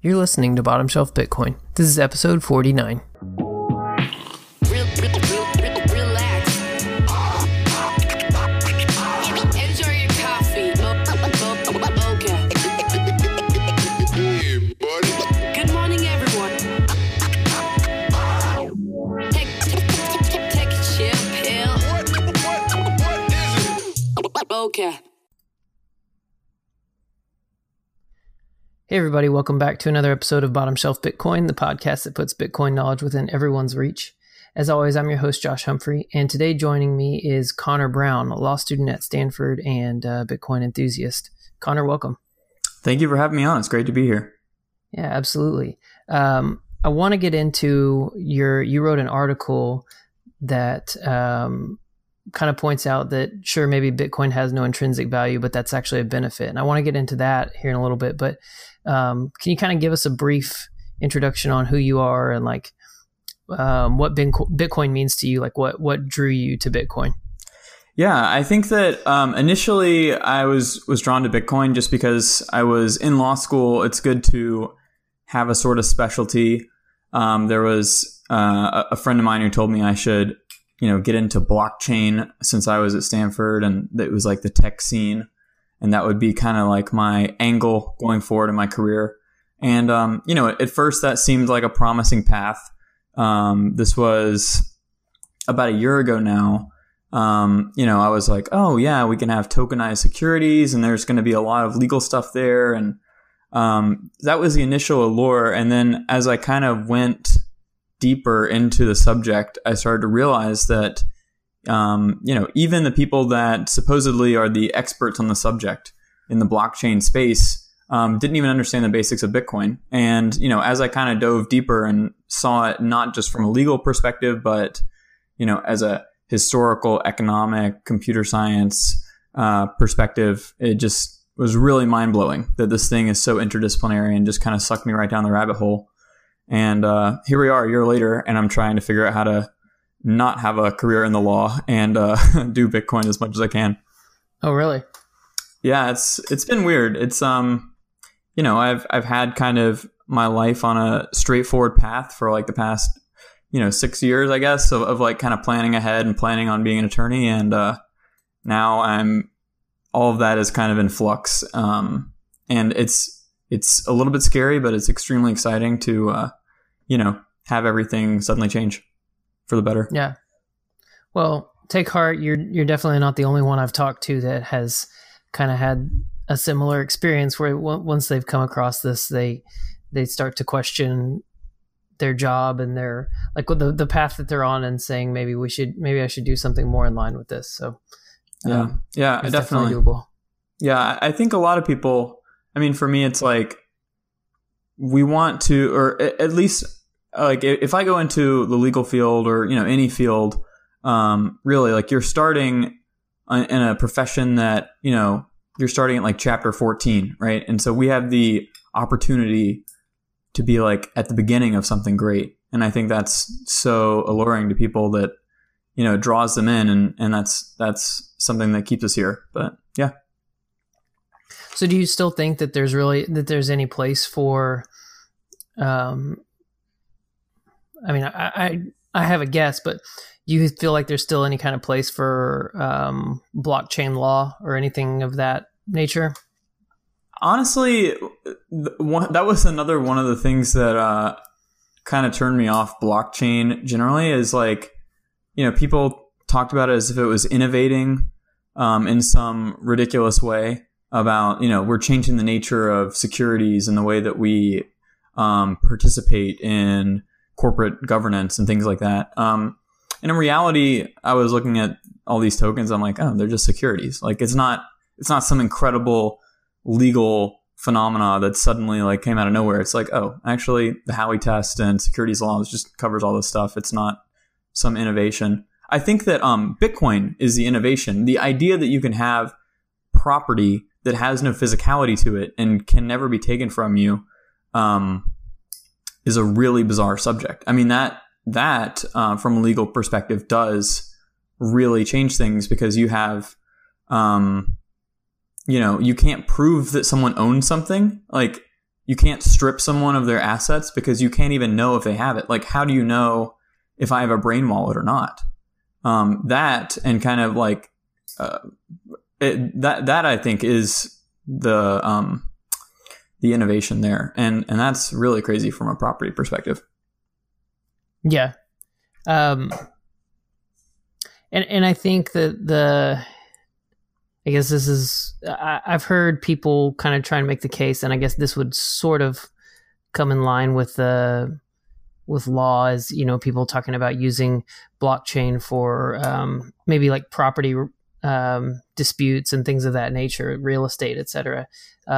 You're listening to Bottom Shelf Bitcoin. This is episode 49. Relax. Enjoy your coffee. Okay. Good morning, everyone. Take a chill pill. What is it? Okay. Hey everybody, welcome back to another episode of Bottom Shelf Bitcoin, the podcast that puts Bitcoin knowledge within everyone's reach. As always, I'm your host, Josh Humphrey, and today joining me is Connor Brown, a law student at Stanford and a Bitcoin enthusiast. Connor, welcome. Thank you for having me on. It's great to be here. Yeah, absolutely. I want to get into you wrote an article that kind of points out that, sure, maybe Bitcoin has no intrinsic value, but that's actually a benefit. And I want to get into that here in a little bit, but can you kind of give us a brief introduction on who you are and like what Bitcoin means to you? Like what drew you to Bitcoin? Yeah, I think that initially I was drawn to Bitcoin just because I was in law school. It's good to have a sort of specialty. There was a friend of mine who told me I should, get into blockchain since I was at Stanford, and it was like the tech scene. And that would be kind of like my angle going forward in my career. And, at first that seemed like a promising path. This was about a year ago now. I was like, oh yeah, we can have tokenized securities and there's going to be a lot of legal stuff there. And, that was the initial allure. And then as I kind of went deeper into the subject, I started to realize that even the people that supposedly are the experts on the subject in the blockchain space didn't even understand the basics of Bitcoin. And, as I kind of dove deeper and saw it not just from a legal perspective, but, as a historical, economic, computer science perspective, it just was really mind-blowing that this thing is so interdisciplinary and just kind of sucked me right down the rabbit hole. And here we are a year later, and I'm trying to figure out how to not have a career in the law and do Bitcoin as much as I can. Oh, really? Yeah, it's been weird. It's I've had kind of my life on a straightforward path for like the past 6 years, I guess, of like kind of planning ahead and planning on being an attorney, and now all of that is kind of in flux, and it's a little bit scary, but it's extremely exciting to have everything suddenly change for the better. Yeah. Well, take heart. You're definitely not the only one I've talked to that has kind of had a similar experience where once they've come across this, they start to question their job and their like the path that they're on, and saying maybe I should do something more in line with this. So yeah, it's definitely doable. Yeah, I think a lot of people. I mean, for me, it's like we want to, or at least like if I go into the legal field or any field, really like you're starting in a profession that you're starting at like chapter 14, right? And so we have the opportunity to be like at the beginning of something great, and I think that's so alluring to people that it draws them in, and that's something that keeps us here. But yeah. So do you still think that there's any place for, I have a guess, but do you feel like there's still any kind of place for blockchain law or anything of that nature? Honestly, that was another one of the things that kind of turned me off blockchain generally, is like, people talked about it as if it was innovating in some ridiculous way about, we're changing the nature of securities and the way that we participate in corporate governance and things like that. And in reality, I was looking at all these tokens. I'm like, oh, they're just securities. Like it's not some incredible legal phenomena that suddenly like came out of nowhere. It's like, oh, actually the Howey test and securities laws just covers all this stuff. It's not some innovation. I think that Bitcoin is the innovation. The idea that you can have property that has no physicality to it and can never be taken from you is a really bizarre subject. I mean, that from a legal perspective does really change things, because you have you can't prove that someone owns something. Like you can't strip someone of their assets because you can't even know if they have it. Like, how do you know if I have a brain wallet or not? That and kind of like that I think is the innovation there, and that's really crazy from a property perspective. Yeah, and I think that I guess this is I've heard people kind of try and make the case, and I guess this would sort of come in line with law, as people talking about using blockchain for maybe like property disputes and things of that nature, real estate, etc.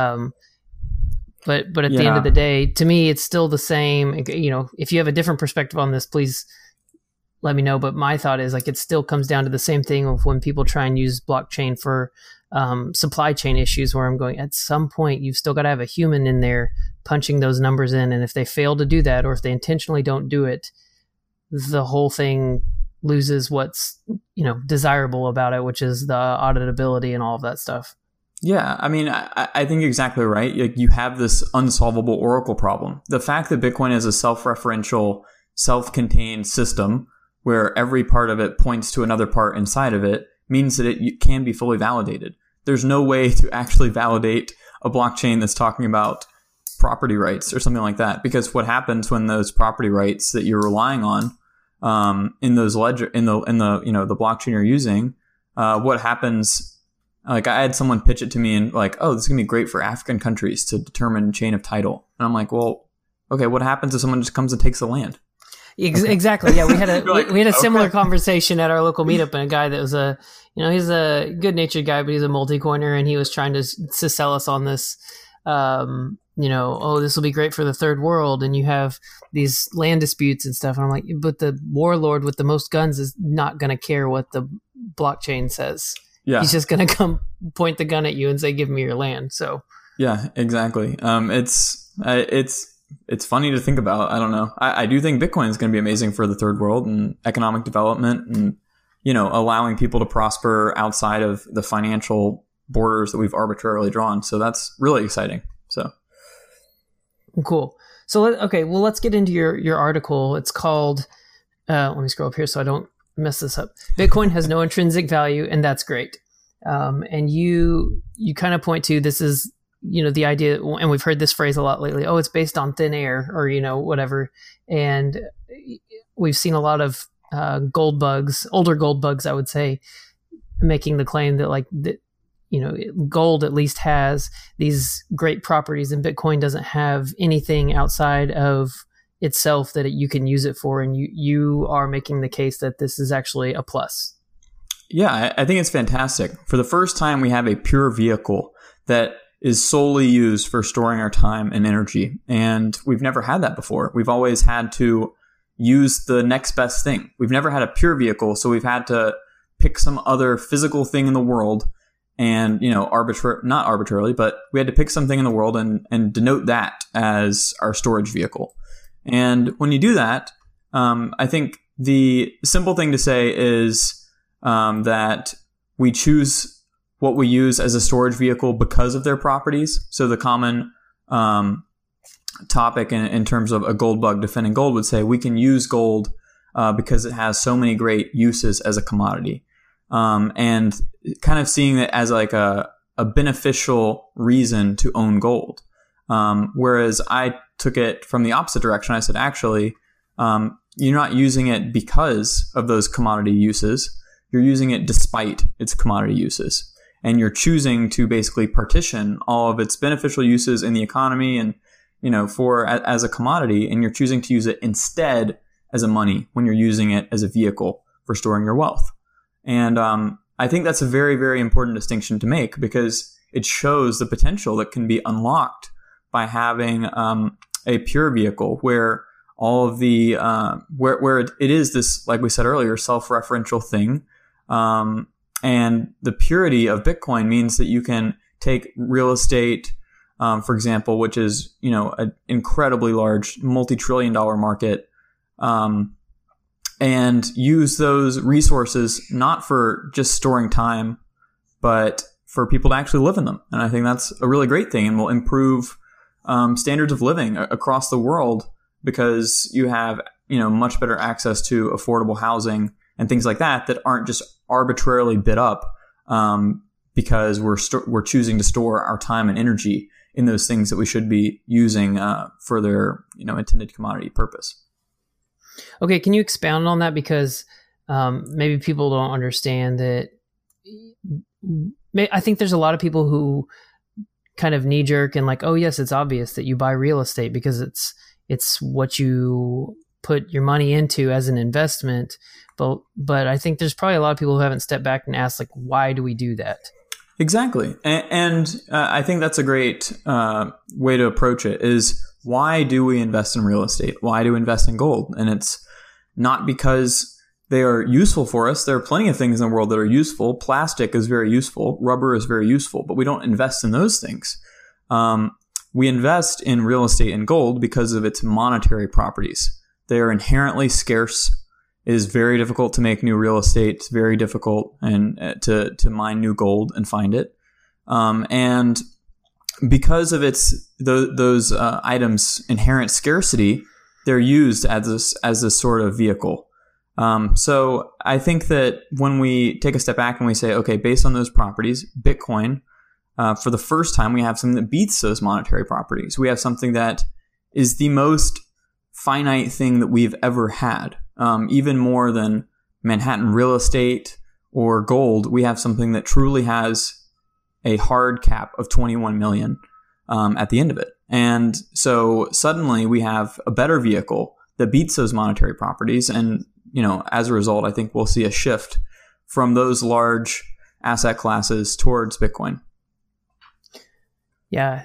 But at the end of the day, to me, it's still the same. If you have a different perspective on this, please let me know. But my thought is like it still comes down to the same thing of when people try and use blockchain for supply chain issues, where I'm going, at some point, you've still got to have a human in there punching those numbers in. And if they fail to do that, or if they intentionally don't do it, the whole thing loses what's, desirable about it, which is the auditability and all of that stuff. Yeah, I mean, I think exactly right. You have this unsolvable Oracle problem. The fact that Bitcoin is a self-referential, self-contained system where every part of it points to another part inside of it means that it can be fully validated. There's no way to actually validate a blockchain that's talking about property rights or something like that, because what happens when those property rights that you're relying on in those ledger in the the blockchain you're using, what happens? Like, I had someone pitch it to me and like, oh, this is gonna be great for African countries to determine chain of title, and I'm like, well, okay, what happens if someone just comes and takes the land? Exactly. Yeah, we had a similar conversation at our local meetup, and a guy that was he's a good natured guy, but he's a multi-coiner, and he was trying to sell us on this. This will be great for the third world, and you have these land disputes and stuff. And I'm like, but the warlord with the most guns is not going to care what the blockchain says. Yeah. He's just going to come point the gun at you and say, give me your land. So yeah, exactly. It's funny to think about. I don't know. I do think Bitcoin is going to be amazing for the third world and economic development, and allowing people to prosper outside of the financial borders that we've arbitrarily drawn. So that's really exciting. So cool. So let's get into your article. It's called let me scroll up here so I don't mess this up. Bitcoin has no intrinsic value, and that's great. And you kind of point to, this is the idea, and we've heard this phrase a lot lately, oh, it's based on thin air, or whatever. And we've seen a lot of gold bugs, older gold bugs, I would say, making the claim that gold at least has these great properties, and Bitcoin doesn't have anything outside of itself that you can use it for. And you are making the case that this is actually a plus. Yeah, I think it's fantastic. For the first time, we have a pure vehicle that is solely used for storing our time and energy. And we've never had that before. We've always had to use the next best thing. We've never had a pure vehicle, so we've had to pick some other physical thing in the world and, not arbitrarily, but we had to pick something in the world and denote that as our storage vehicle. And when you do that, I think the simple thing to say is that we choose what we use as a storage vehicle because of their properties. So the common topic in terms of a gold bug defending gold would say we can use gold because it has so many great uses as a commodity. And kind of seeing it as like a beneficial reason to own gold. Whereas I took it from the opposite direction. I said, actually, you're not using it because of those commodity uses. You're using it despite its commodity uses. And you're choosing to basically partition all of its beneficial uses in the economy and, as a commodity, and you're choosing to use it instead as a money when you're using it as a vehicle for storing your wealth. And I think that's a very, very important distinction to make, because it shows the potential that can be unlocked by having a pure vehicle where all of the where it is this, like we said earlier, self-referential thing. And the purity of Bitcoin means that you can take real estate, for example, which is, an incredibly large multi-trillion-dollar market, and use those resources not for just storing time, but for people to actually live in them. And I think that's a really great thing and will improve standards of living across the world because you have, much better access to affordable housing and things like that aren't just arbitrarily bid up because we're choosing to store our time and energy in those things that we should be using for their intended commodity purpose. Okay, can you expound on that? Because maybe people don't understand that. I think there's a lot of people who kind of knee jerk and like, oh yes, it's obvious that you buy real estate because it's what you put your money into as an investment. But I think there's probably a lot of people who haven't stepped back and asked, like, why do we do that? Exactly. And I think that's a great way to approach it is, why do we invest in real estate? Why do we invest in gold? And it's not because they are useful for us. There are plenty of things in the world that are useful. Plastic is very useful. Rubber is very useful, but we don't invest in those things. We invest in real estate and gold because of its monetary properties. They are inherently scarce. It is very difficult to make new real estate. It's very difficult and to mine new gold and find it. And because of those items' inherent scarcity, they're used as this sort of vehicle. So I think that when we take a step back and we say, okay, based on those properties, Bitcoin, for the first time, we have something that beats those monetary properties. We have something that is the most finite thing that we've ever had. Even more than Manhattan real estate or gold, we have something that truly has a hard cap of 21 million at the end of it. And so suddenly we have a better vehicle that beats those monetary properties. And, as a result, I think we'll see a shift from those large asset classes towards Bitcoin. Yeah.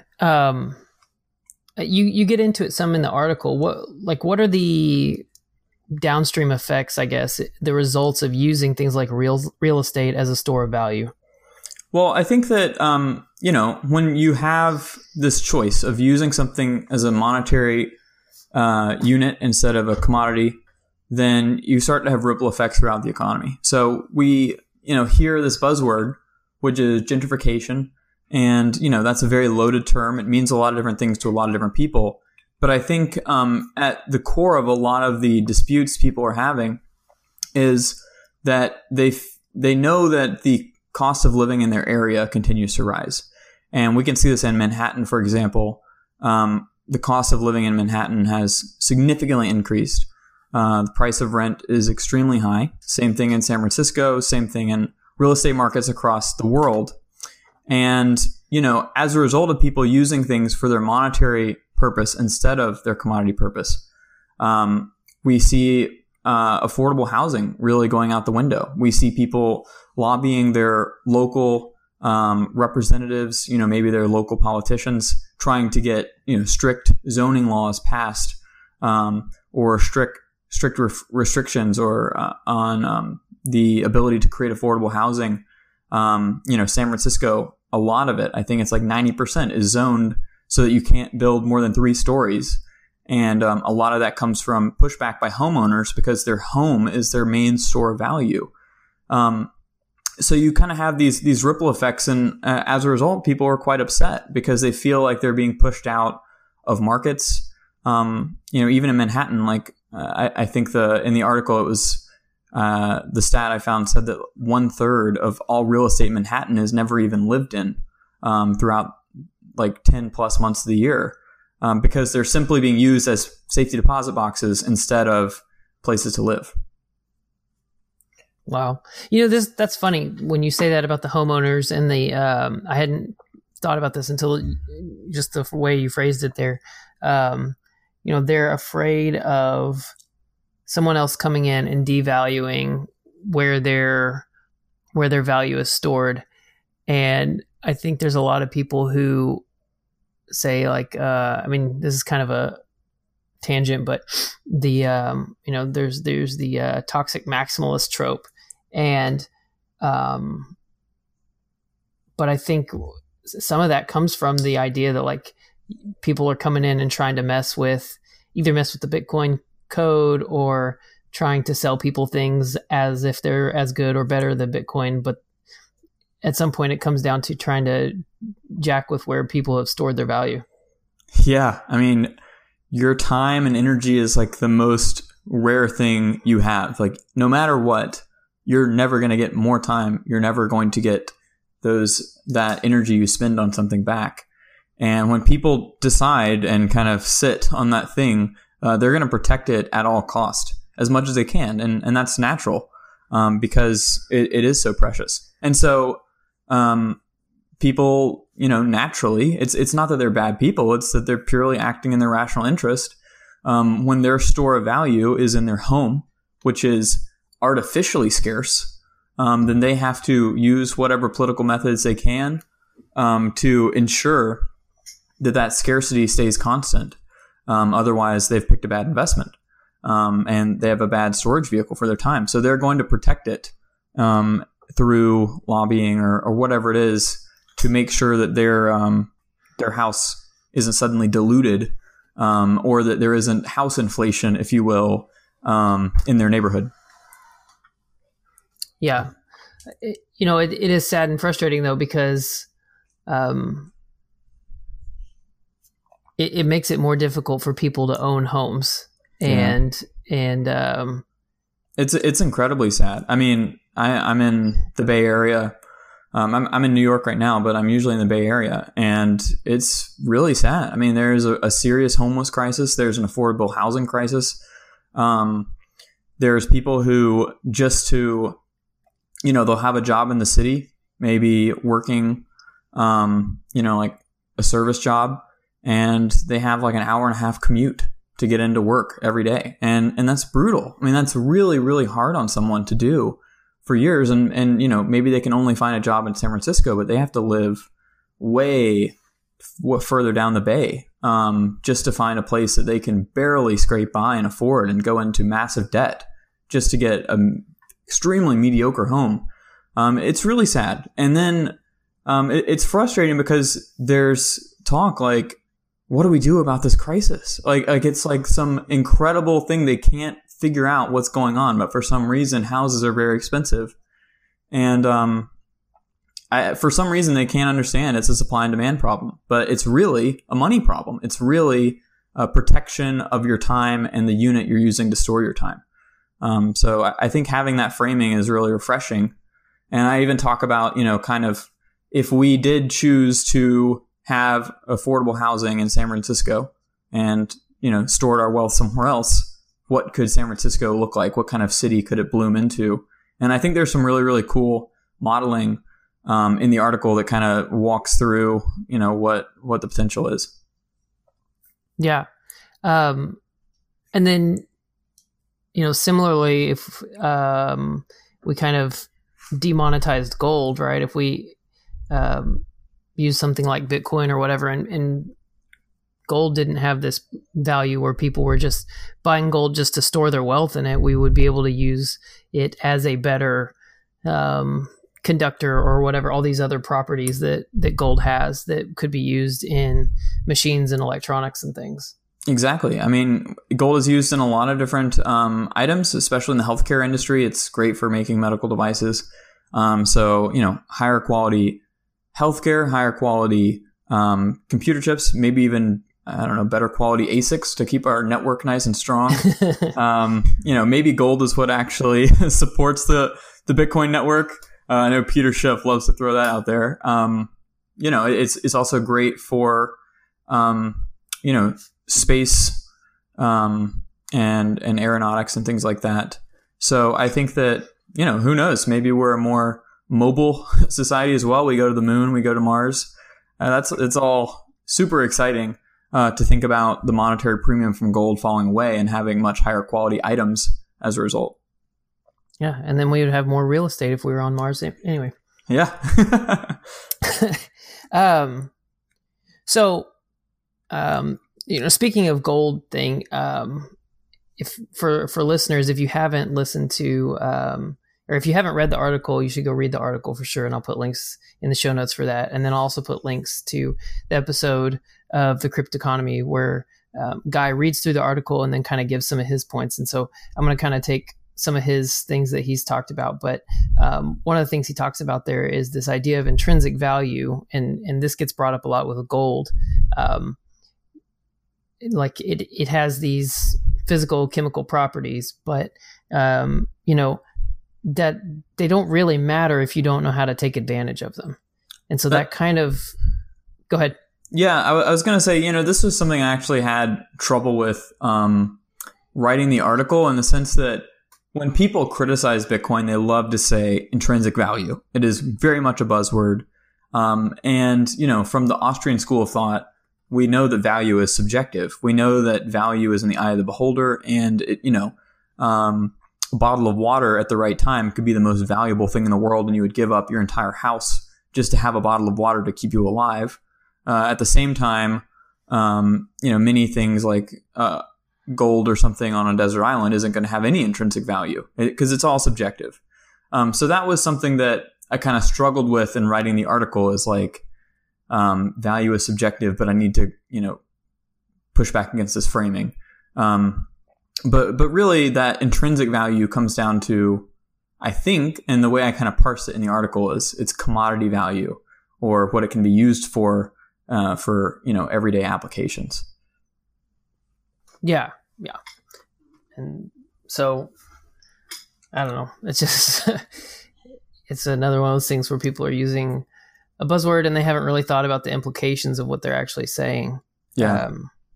You get into it some in the article. What are the downstream effects, I guess, the results of using things like real estate as a store of value? Well, I think that, when you have this choice of using something as a monetary unit instead of a commodity, then you start to have ripple effects throughout the economy. So we, hear this buzzword, which is gentrification. And, that's a very loaded term. It means a lot of different things to a lot of different people. But I think at the core of a lot of the disputes people are having is that they know that the cost of living in their area continues to rise. And we can see this in Manhattan, for example. The cost of living in Manhattan has significantly increased. The price of rent is extremely high. Same thing in San Francisco, same thing in real estate markets across the world. And, as a result of people using things for their monetary purpose instead of their commodity purpose, we see affordable housing really going out the window. We see people lobbying their local representatives, maybe their local politicians, trying to get strict zoning laws passed or strict restrictions or on the ability to create affordable housing. San Francisco, a lot of it, I think it's like 90% is zoned so that you can't build more than 3 stories. And a lot of that comes from pushback by homeowners because their home is their main store of value. So you kind of have these ripple effects. And as a result, people are quite upset because they feel like they're being pushed out of markets. Even in Manhattan, I think in the article, it was the stat I found said that 1/3 of all real estate in Manhattan is never even lived in throughout 10 plus months of the year because they're simply being used as safety deposit boxes instead of places to live. Wow. That's funny when you say that about the homeowners and I hadn't thought about this until just the way you phrased it there. They're afraid of someone else coming in and devaluing where their value is stored. And I think there's a lot of people who say this is kind of a tangent, but there's the toxic maximalist trope. And, but I think some of that comes from the idea that people are coming in and trying to mess with the Bitcoin code or trying to sell people things as if they're as good or better than Bitcoin. But at some point it comes down to trying to jack with where people have stored their value. Yeah. I mean, your time and energy is like the most rare thing you have. Like, no matter what, you're never going to get more time. You're never going to get that energy you spend on something back. And when people decide and kind of sit on that thing, they're going to protect it at all cost as much as they can. And that's natural, because it is so precious. And so, people, naturally, it's not that they're bad people. It's that they're purely acting in their rational interest. When their store of value is in their home, which is artificially scarce, then they have to use whatever political methods they can, to ensure that scarcity stays constant. Otherwise, they've picked a bad investment, and they have a bad storage vehicle for their time. So they're going to protect it through lobbying or whatever it is to make sure that their house isn't suddenly diluted, or that there isn't house inflation, if you will, in their neighborhood. Yeah. It is sad and frustrating, though, because it makes it more difficult for people to own homes. And it's incredibly sad. I mean, I'm in the Bay Area. I'm in New York right now, but I'm usually in the Bay Area, and it's really sad. I mean, there's a serious homeless crisis. There's an affordable housing crisis. There's people who just to, they'll have a job in the city, maybe working, like a service job, and they have like an hour and a half commute to get into work every day. And that's brutal. I mean, that's really, really hard on someone to do for years. And maybe they can only find a job in San Francisco, but they have to live way further down the Bay, just to find a place that they can barely scrape by and afford, and go into massive debt just to get an extremely mediocre home. It's really sad. And then it's frustrating because there's talk like, what do we do about this crisis? Like it's like some incredible thing they can't figure out what's going on, but for some reason houses are very expensive, and for some reason they can't understand it's a supply and demand problem, but it's really a money problem. It's really a protection of your time and the unit you're using to store your time. So I think having that framing is really refreshing. And I even talk about, kind of if we did choose to have affordable housing in San Francisco and, stored our wealth somewhere else, what could San Francisco look like? What kind of city could it bloom into? And I think there's some really, really cool modeling in the article that kind of walks through, what the potential is. Yeah. And then, similarly, if we kind of demonetized gold, right? If we use something like Bitcoin or whatever, and gold didn't have this value where people were just buying gold just to store their wealth in it, we would be able to use it as a better conductor or whatever, all these other properties that gold has that could be used in machines and electronics and things. Exactly. I mean, gold is used in a lot of different items, especially in the healthcare industry. It's great for making medical devices. So, higher quality healthcare, higher quality computer chips, maybe even, better quality ASICs to keep our network nice and strong. Maybe gold is what actually supports the Bitcoin network. I know Peter Schiff loves to throw that out there. It's also great for, space and aeronautics and things like that. So I think that, who knows, maybe we're a more mobile society as well. We go to the moon, we go to Mars. It's all super exciting to think about the monetary premium from gold falling away and having much higher quality items as a result. Yeah, and then we would have more real estate if we were on Mars. Anyway. Yeah. Speaking of gold thing, if for listeners, if you haven't listened to or if you haven't read the article, you should go read the article for sure. And I'll put links in the show notes for that. And then I'll also put links to the episode of The Cryptoconomy where Guy reads through the article and then kind of gives some of his points. And so I'm going to kind of take some of his things that he's talked about. But one of the things he talks about there is this idea of intrinsic value. And this gets brought up a lot with gold. like it has these physical chemical properties, but that they don't really matter if you don't know how to take advantage of them. And so that kind of, go ahead. Yeah, I was going to say, this was something I actually had trouble with writing the article, in the sense that when people criticize Bitcoin, they love to say intrinsic value. It is very much a buzzword. And from the Austrian school of thought, we know that value is subjective. We know that value is in the eye of the beholder, and a bottle of water at the right time could be the most valuable thing in the world, and you would give up your entire house just to have a bottle of water to keep you alive. At the same time, many things like gold or something on a desert island isn't going to have any intrinsic value because it's all subjective. So that was something that I kind of struggled with in writing the article, is like, value is subjective, but I need to, push back against this framing. But really that intrinsic value comes down to, I think, and the way I kind of parse it in the article is it's commodity value, or what it can be used for everyday applications. Yeah. And so, I don't know. It's just, it's another one of those things where people are using a buzzword and they haven't really thought about the implications of what they're actually saying. Yeah.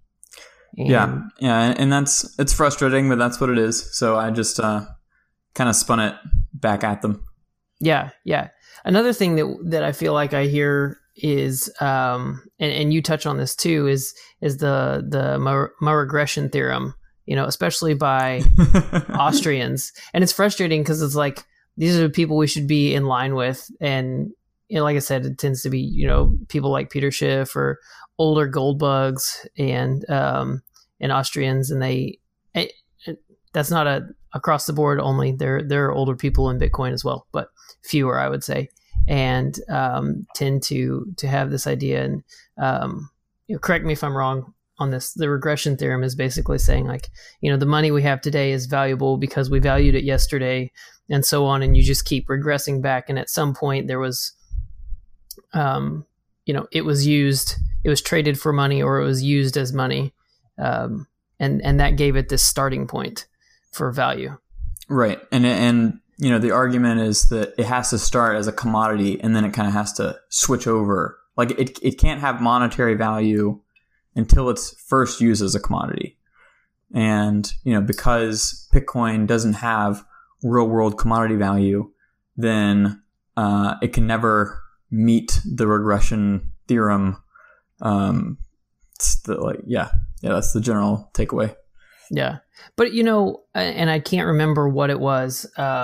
And it's frustrating, but that's what it is. So I just kind of spun it back at them. Yeah. Another thing that I feel like I hear is, and you touch on this too, is the regression theorem, especially by Austrians. And it's frustrating because it's like, these are the people we should be in line with. And, like I said, it tends to be, people like Peter Schiff or older gold bugs and Austrians. And that's not across the board only. There are older people in Bitcoin as well, but fewer, I would say, and tend to have this idea. And correct me if I'm wrong on this. The regression theorem is basically saying, like, the money we have today is valuable because we valued it yesterday, and so on. And you just keep regressing back. And at some point there was, it was used, it was traded for money, or it was used as money. And that gave it this starting point for value. Right. And the argument is that it has to start as a commodity, and then it kind of has to switch over. Like it can't have monetary value until it's first used as a commodity. And, because Bitcoin doesn't have real world commodity value, then it can never meet the regression theorem. That's the general takeaway. Yeah. But, and I can't remember what it was.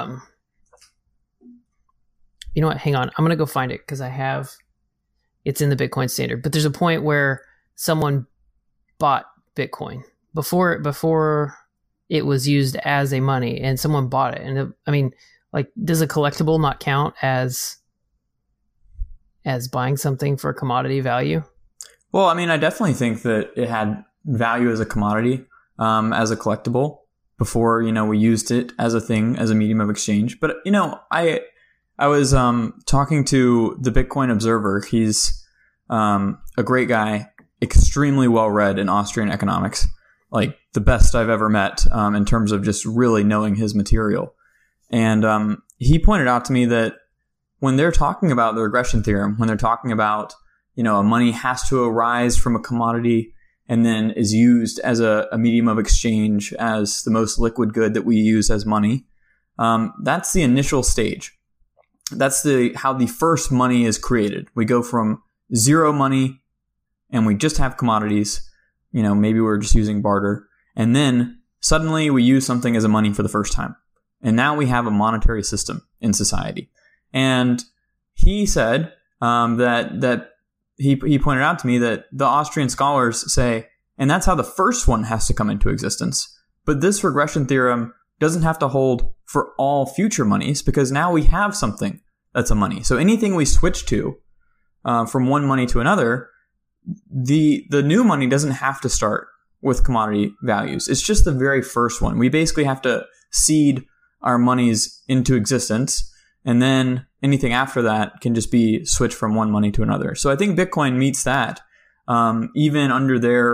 You know what? Hang on. I'm going to go find it because it's in the Bitcoin Standard. But there's a point where someone bought Bitcoin before it was used as a money, and someone bought it. And does a collectible not count as buying something for commodity value? Well, I definitely think that it had value as a commodity, as a collectible before, we used it as a thing, as a medium of exchange. But, I was talking to the Bitcoin Observer. He's a great guy, extremely well read in Austrian economics, like the best I've ever met in terms of just really knowing his material. And he pointed out to me that when they're talking about the regression theorem, when they're talking about, a money has to arise from a commodity and then is used as a medium of exchange, as the most liquid good that we use as money, that's the initial stage. That's how the first money is created. We go from zero money and we just have commodities. Maybe we're just using barter. And then suddenly we use something as a money for the first time. And now we have a monetary system in society. And he said that he pointed out to me that the Austrian scholars say, and that's how the first one has to come into existence. But this regression theorem doesn't have to hold for all future monies, because now we have something that's a money. So anything we switch to from one money to another, the new money doesn't have to start with commodity values. It's just the very first one. We basically have to seed our monies into existence, and then anything after that can just be switched from one money to another. So I think Bitcoin meets that, even under their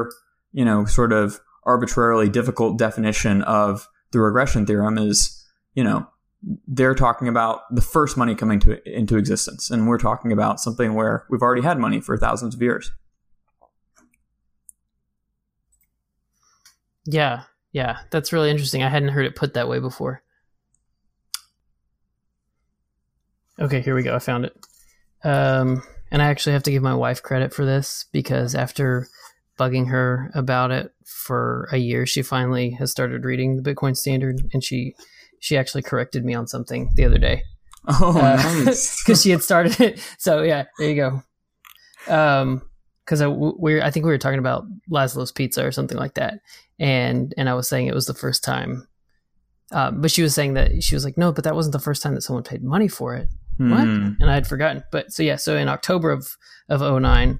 sort of arbitrarily difficult definition of the regression theorem is, they're talking about the first money coming into existence. And we're talking about something where we've already had money for thousands of years. Yeah. Yeah. That's really interesting. I hadn't heard it put that way before. Okay, here we go. I found it. And I actually have to give my wife credit for this, because after bugging her about it for a year, she finally has started reading the Bitcoin Standard, and she actually corrected me on something the other day. Oh, nice. Because she had started it. So yeah, there you go. Because I think we were talking about Laszlo's Pizza or something like that, and I was saying it was the first time. But she was saying that she was like, no, but that wasn't the first time that someone paid money for it. What? And I had forgotten. But so in October of 2009,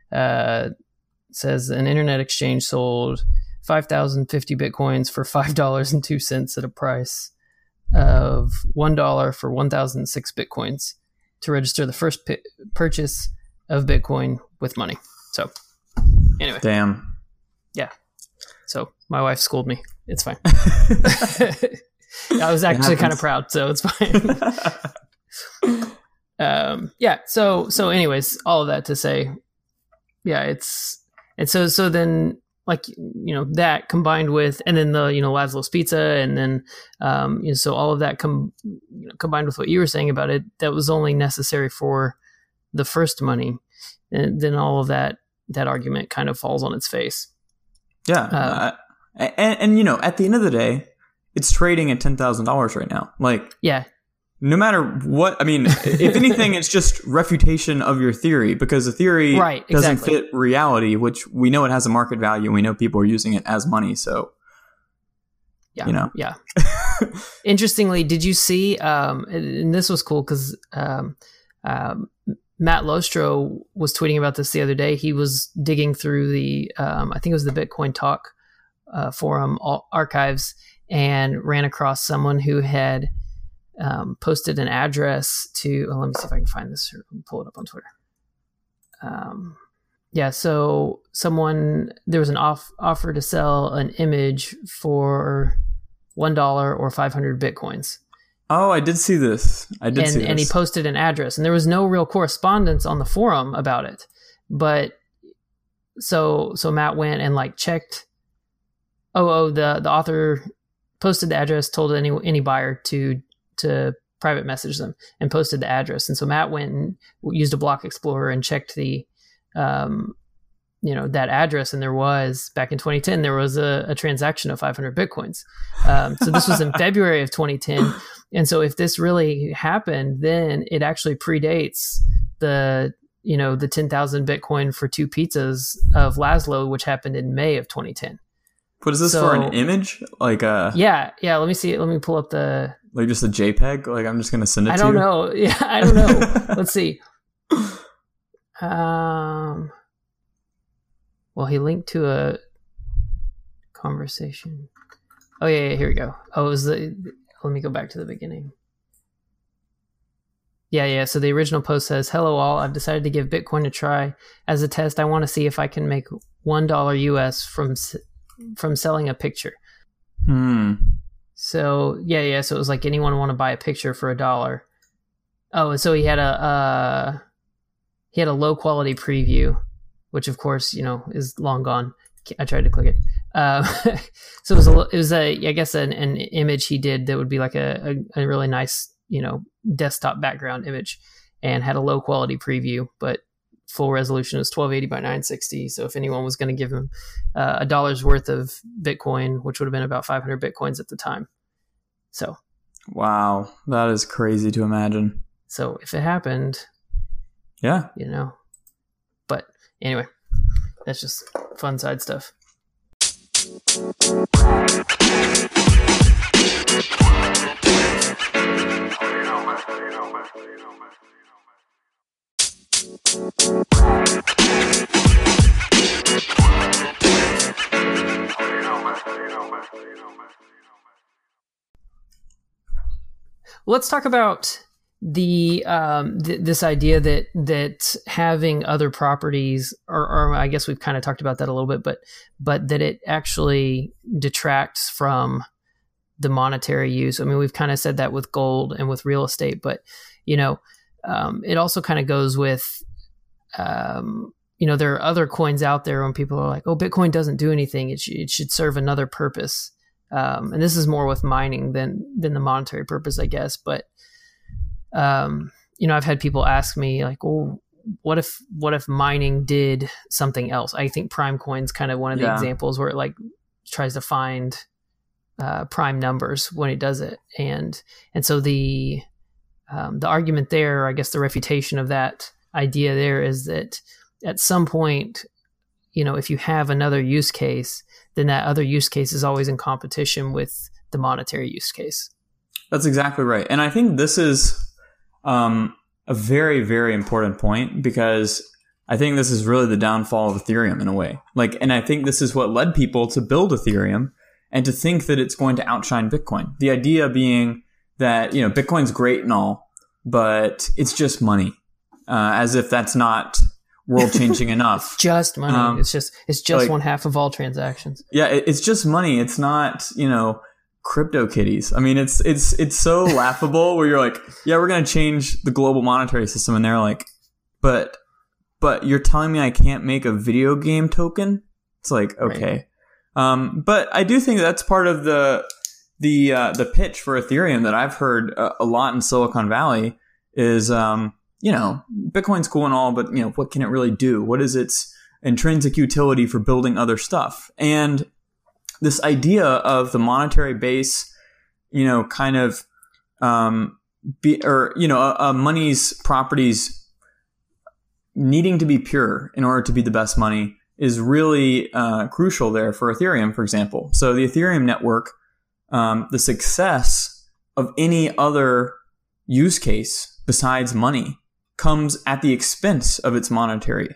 says an internet exchange sold 5,050 Bitcoins for $5.02 at a price of $1 for 1,006 Bitcoins to register the first purchase of Bitcoin with money. So anyway. Damn. Yeah. So my wife scolded me. It's fine. I was actually kind of proud, so it's fine. Yeah. So anyways, all of that to say, yeah, so then, like, that combined with, and then the, Laszlo's Pizza, and then, so all of that combined with what you were saying about it, that was only necessary for the first money. And then all of that argument kind of falls on its face. Yeah. And at the end of the day, it's trading at $10,000 right now. Like, yeah. No matter what, I mean, if anything, it's just refutation of your theory, because the theory doesn't fit reality, which we know it has a market value, and we know people are using it as money. So, yeah. Yeah. Interestingly, did you see, and this was cool because Matt Lostro was tweeting about this the other day. He was digging through the, I think it was the Bitcoin Talk forum archives, and ran across someone who had posted an address to, let me see if I can find this or pull it up on Twitter. So there was an offer to sell an image for $1 or 500 Bitcoins. Oh, I did see this. And he posted an address, and there was no real correspondence on the forum about it. But so Matt went and checked. The author posted the address, told any buyer to private message them, and posted the address. And so Matt went and used a block explorer and checked the, that address. And there was, back in 2010, there was a transaction of 500 Bitcoins. So this was in February of 2010. And so if this really happened, then it actually predates the 10,000 Bitcoin for 2 pizzas of Laszlo, which happened in May of 2010. What is this for, an image? Yeah. Let me see. Let me pull up the... just a JPEG? I'm just going to send it to you? I don't know. Yeah, I don't know. Let's see. Well, he linked to a conversation. Oh, yeah, here we go. Oh, it was let me go back to the beginning. Yeah. So the original post says, "Hello all, I've decided to give Bitcoin a try. As a test, I want to see if I can make $1 US from selling a picture." So so it was like, anyone want to buy a picture for $1? Oh, and so he had a low quality preview, which of course is long gone. I tried to click it. So it was I guess an image he did that would be like a really nice desktop background image, and had a low quality preview, but full resolution was 1280 by 960. So if anyone was going to give him $1 worth of Bitcoin, which would have been about 500 Bitcoins at the time. So, wow, that is crazy to imagine. So if it happened, yeah, but anyway, that's just fun side stuff. Let's talk about this idea that having other properties, or I guess we've kind of talked about that a little bit, but that it actually detracts from the monetary use. I mean, we've kind of said that with gold and with real estate, but it also kind of goes with, there are other coins out there when people are like, oh, Bitcoin doesn't do anything. It should serve another purpose. And this is more with mining than the monetary purpose, I guess. But, I've had people ask me like, oh, what if mining did something else? I think Prime Coin's kind of one of the examples where it like tries to find prime numbers when it does it. And so the argument there, I guess the refutation of that idea there is that at some point, if you have another use case, then that other use case is always in competition with the monetary use case. That's exactly right. And I think this is a very, very important point, because I think this is really the downfall of Ethereum in a way. And I think this is what led people to build Ethereum and to think that it's going to outshine Bitcoin. The idea being that, Bitcoin's great and all, but it's just money, as if that's not world-changing enough. Just money. It's just like, 1/2 of all transactions. Yeah, it's just money. It's not, CryptoKitties. I mean, it's so laughable where you're like, yeah, we're going to change the global monetary system, and they're like, but you're telling me I can't make a video game token? It's like, okay. Right. But I do think that's part of the pitch for Ethereum that I've heard a lot in Silicon Valley is, Bitcoin's cool and all, but, what can it really do? What is its intrinsic utility for building other stuff? And this idea of the monetary base, money's properties needing to be pure in order to be the best money is really crucial there for Ethereum, for example. So the Ethereum network, the success of any other use case besides money comes at the expense of its monetary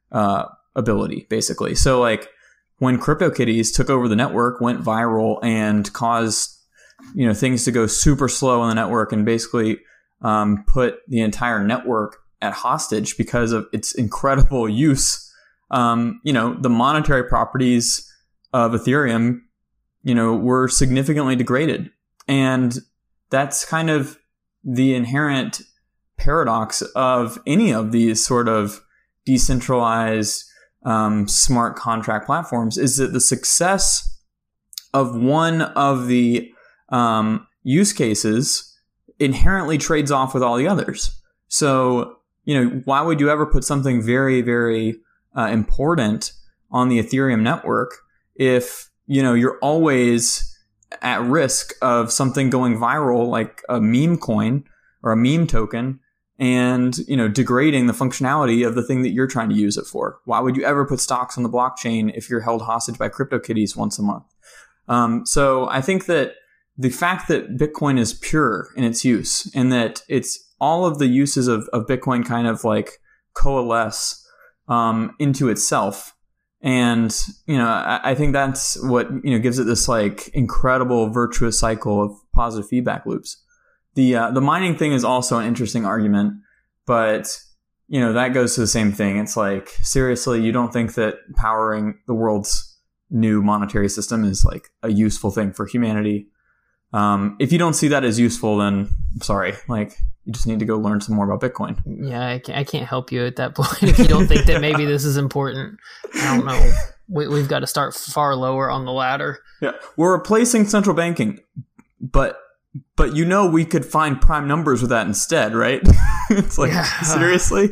ability, basically. So like when CryptoKitties took over the network, went viral, and caused things to go super slow on the network, and basically put the entire network at hostage because of its incredible use. The monetary properties of Ethereum, were significantly degraded. And that's kind of the inherent paradox of any of these sort of decentralized smart contract platforms, is that the success of one of the use cases inherently trades off with all the others. So, why would you ever put something very, very important on the Ethereum network if, you're always at risk of something going viral, like a meme coin or a meme token, and, degrading the functionality of the thing that you're trying to use it for? Why would you ever put stocks on the blockchain if you're held hostage by CryptoKitties once a month? So I think that the fact that Bitcoin is pure in its use, and that it's all of the uses of Bitcoin kind of like coalesce into itself. And, I think that's what, gives it this like incredible virtuous cycle of positive feedback loops. The mining thing is also an interesting argument, but, that goes to the same thing. It's like, seriously, you don't think that powering the world's new monetary system is like a useful thing for humanity? If you don't see that as useful, then I'm sorry, like you just need to go learn some more about Bitcoin. Yeah, I can't help you at that point if you don't think that maybe this is important. I don't know. We've got to start far lower on the ladder. Yeah, we're replacing central banking, but we could find prime numbers with that instead, right? It's like, seriously?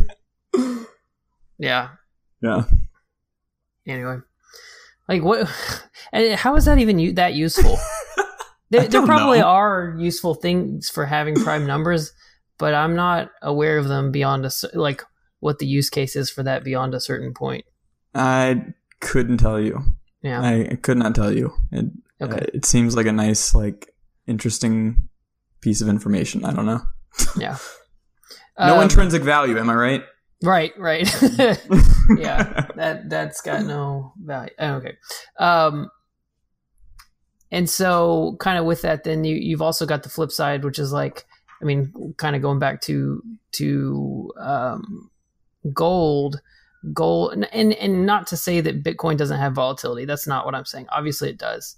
Yeah. Yeah. Anyway, like what? How is that even that useful? There probably are useful things for having prime numbers, but I'm not aware of them beyond like what the use case is for that beyond a certain point. I couldn't tell you. Yeah, I could not tell you. It seems like a nice, like, interesting piece of information. I don't know. Yeah. No intrinsic value. Am I right? Right. Yeah, that's got no value. Okay. And so kind of with that, then you've also got the flip side, which is like, I mean, kind of going back to gold, and not to say that Bitcoin doesn't have volatility. That's not what I'm saying. Obviously it does.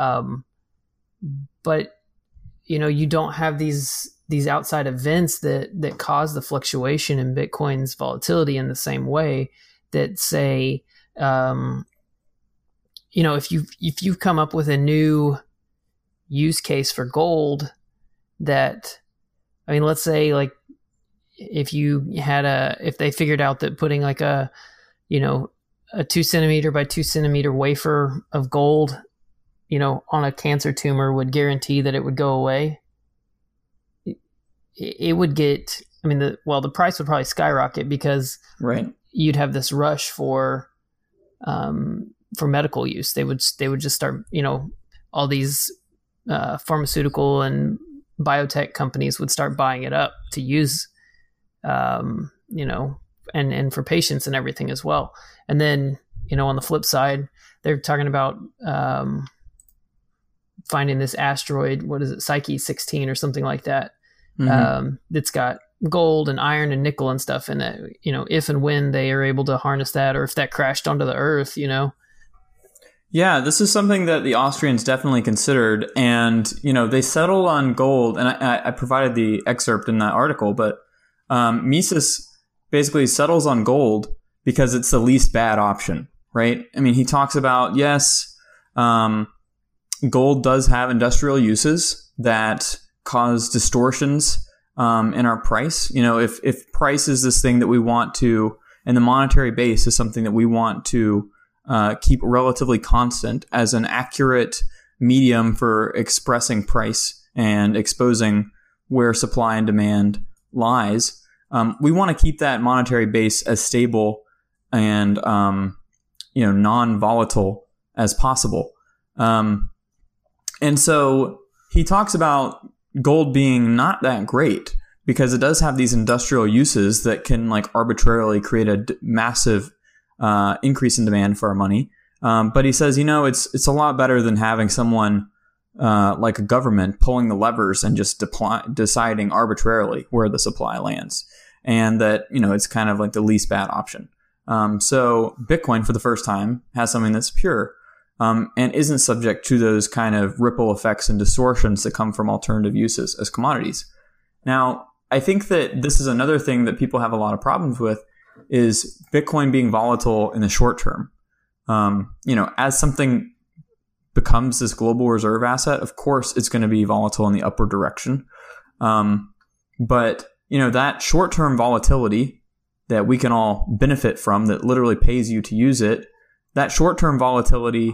But you don't have these outside events that cause the fluctuation in Bitcoin's volatility in the same way that, say, if you've come up with a new use case for gold that, I mean, let's say like if they figured out that putting like a 2 centimeter by 2 centimeter wafer of gold, on a cancer tumor would guarantee that it would go away, it would get, I mean, the price would probably skyrocket because right. You'd have this rush for medical use. They would just start, all these pharmaceutical and biotech companies would start buying it up to use, and for patients and everything as well. And then, on the flip side, they're talking about finding this asteroid, what is it, Psyche 16 or something like that, that's got gold and iron and nickel and stuff in it, if and when they are able to harness that, or if that crashed onto the earth, Yeah, this is something that the Austrians definitely considered, and they settled on gold. And I provided the excerpt in that article, but Mises basically settles on gold because it's the least bad option, right? I mean, he talks about, yes, gold does have industrial uses that cause distortions in our price. If price is this thing that we want to, and the monetary base is something that we want to keep relatively constant as an accurate medium for expressing price and exposing where supply and demand lies, we want to keep that monetary base as stable and non-volatile as possible. And so he talks about gold being not that great because it does have these industrial uses that can like arbitrarily create a massive increase in demand for our money. But he says, it's a lot better than having someone like a government pulling the levers and just deciding arbitrarily where the supply lands. And that, it's kind of like the least bad option. So Bitcoin, for the first time, has something that's pure and isn't subject to those kind of ripple effects and distortions that come from alternative uses as commodities. Now, I think that this is another thing that people have a lot of problems with, is Bitcoin being volatile in the short term. As something becomes this global reserve asset, of course, it's going to be volatile in the upward direction. But that short-term volatility that we can all benefit from, that literally pays you to use it, that short-term volatility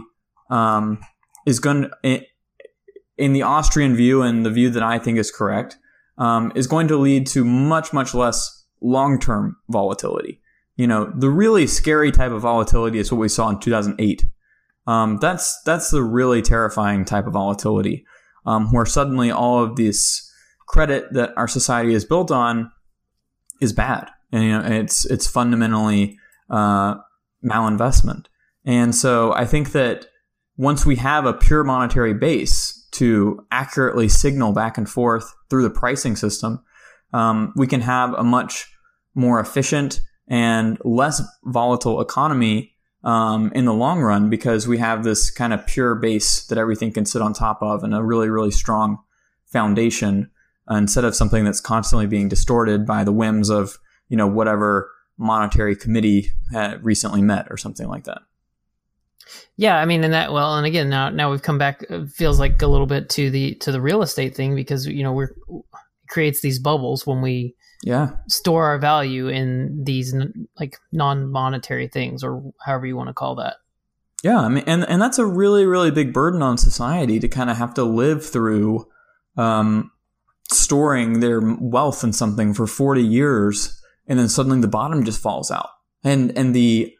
is going to, in the Austrian view and the view that I think is correct, is going to lead to much, much less long-term volatility. The really scary type of volatility is what we saw in 2008. That's the really terrifying type of volatility, where suddenly all of this credit that our society is built on is bad, and it's fundamentally malinvestment. And so I think that once we have a pure monetary base to accurately signal back and forth through the pricing system, we can have a much more efficient and less volatile economy in the long run, because we have this kind of pure base that everything can sit on top of, and a really, really strong foundation, instead of something that's constantly being distorted by the whims of, whatever monetary committee had recently met or something like that. Yeah, I mean, and again, now we've come back, it feels like a little bit to the real estate thing, because, it creates these bubbles when we store our value in these like non-monetary things, or however you want to call that. Yeah, I mean, and that's a really, really big burden on society to kind of have to live through storing their wealth in something for 40 years, and then suddenly the bottom just falls out. And the